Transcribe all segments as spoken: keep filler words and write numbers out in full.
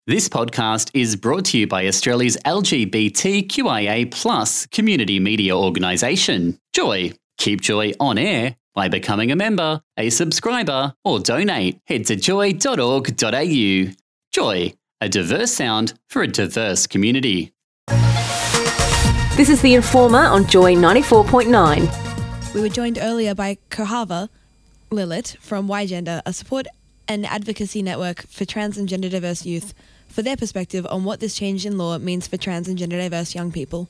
This podcast is brought to you by Australia's L G B T Q I A plus community media organisation, Joy. Keep Joy on air by becoming a member, a subscriber, or donate. Head to joy dot org dot a u. Joy, a diverse sound for a diverse community. This is The Informer on Joy ninety-four point nine. We were joined earlier by Kohava Lillet from Y-Gender, a support and advocacy network for trans and gender diverse youth, for their perspective on what this change in law means for trans and gender diverse young people.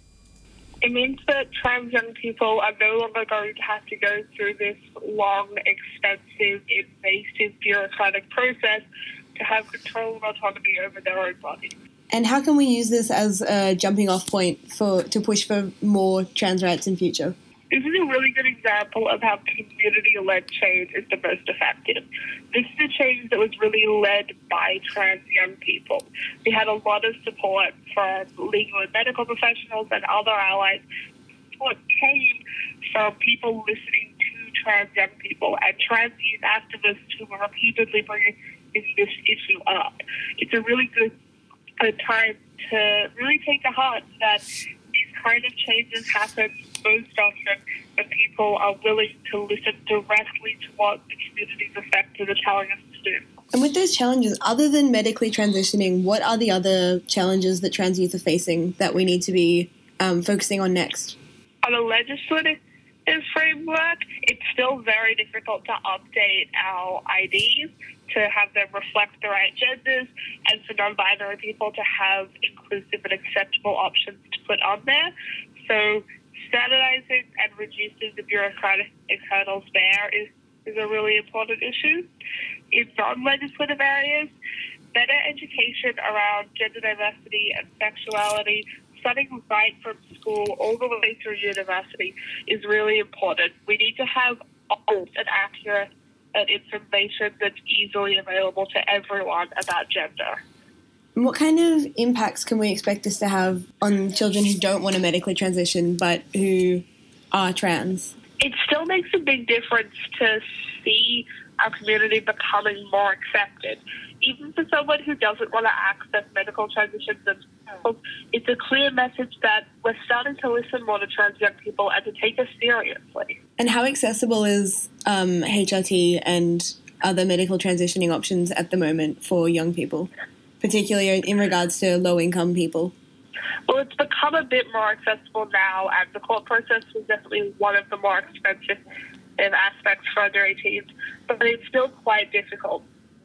It means that trans young people are no longer going to have to go through this long, expensive, invasive, bureaucratic process to have control and autonomy over their own bodies. And how can we use this as a jumping off point for to push for more trans rights in future? This is a really good example of how community-led change is the most effective. This is a change that was really led by trans young people. We had a lot of support from legal and medical professionals and other allies. Support came from people listening to trans young people and trans youth activists who were repeatedly bringing this issue up. It's a really good a time to really take to heart that these kind of changes happen most often when people are willing to listen directly to what the communities affected are telling us to do. And with those challenges, other than medically transitioning, what are the other challenges that trans youth are facing that we need to be um, focusing on next? On a legislative framework, it's still very difficult to update our I Ds to have them reflect the right genders and for non-binary people to have inclusive and acceptable options to put on there. So standardizing and reducing the bureaucratic hurdles there is, is a really important issue. In non-legislative areas, better education around gender diversity and sexuality, starting right from school all the way through university, is really important. We need to have honest and accurate information that's easily available to everyone about gender. What kind of impacts can we expect this to have on children who don't want to medically transition but who are trans? It still makes a big difference to see our community becoming more accepted. Even for someone who doesn't want to access medical transitions themselves, it's a clear message that we're starting to listen more to trans young people and to take us seriously. And how accessible is um, H R T and other medical transitioning options at the moment for young people, particularly in regards to low-income people? Well, it's become a bit more accessible now, and the court process was definitely one of the more expensive aspects for under eighteens, but it's still quite difficult.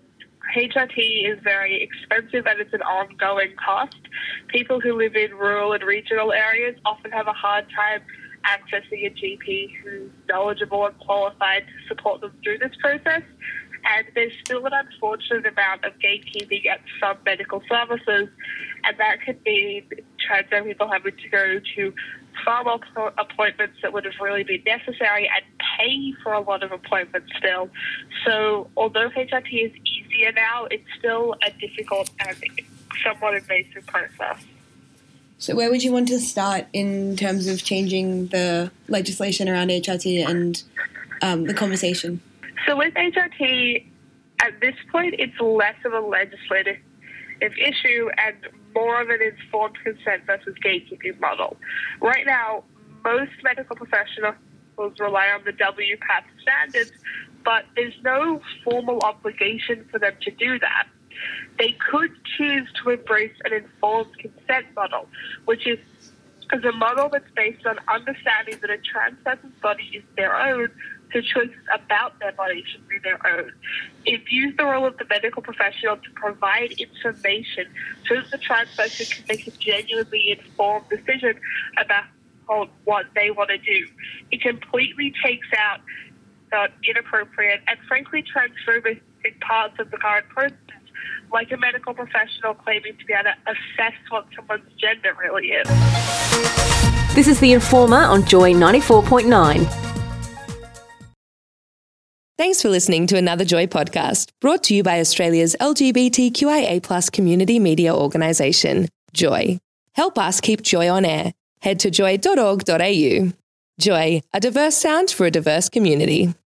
H R T is very expensive and it's an ongoing cost. People who live in rural and regional areas often have a hard time accessing a G P who's knowledgeable and qualified to support them through this process. And there's still an unfortunate amount of gatekeeping at some medical services, and that could mean trans young people having to go to far more appointments that would have really been necessary and pay for a lot of appointments still. So although H R T is easier now, it's still a difficult and somewhat invasive process. So where would you want to start in terms of changing the legislation around H R T and um, the conversation? So with H R T, at this point, it's less of a legislative issue and more of an informed consent versus gatekeeping model. Right now, most medical professionals rely on the W PATH standards, but there's no formal obligation for them to do that. They could choose to embrace an informed consent model, which is, is a model that's based on understanding that a trans person's body is their own, so choices about their body should be their own. It views the role of the medical professional to provide information so that the trans person can make a genuinely informed decision about what they want to do. It completely takes out uh, inappropriate and frankly transphobic parts of the current process, like a medical professional claiming to be able to assess what someone's gender really is. This is The Informer on Joy ninety-four point nine. Thanks for listening to another Joy podcast, brought to you by Australia's L G B T Q I A plus community media organisation, Joy. Help us keep Joy on air. Head to joy dot org dot a u. Joy, a diverse sound for a diverse community.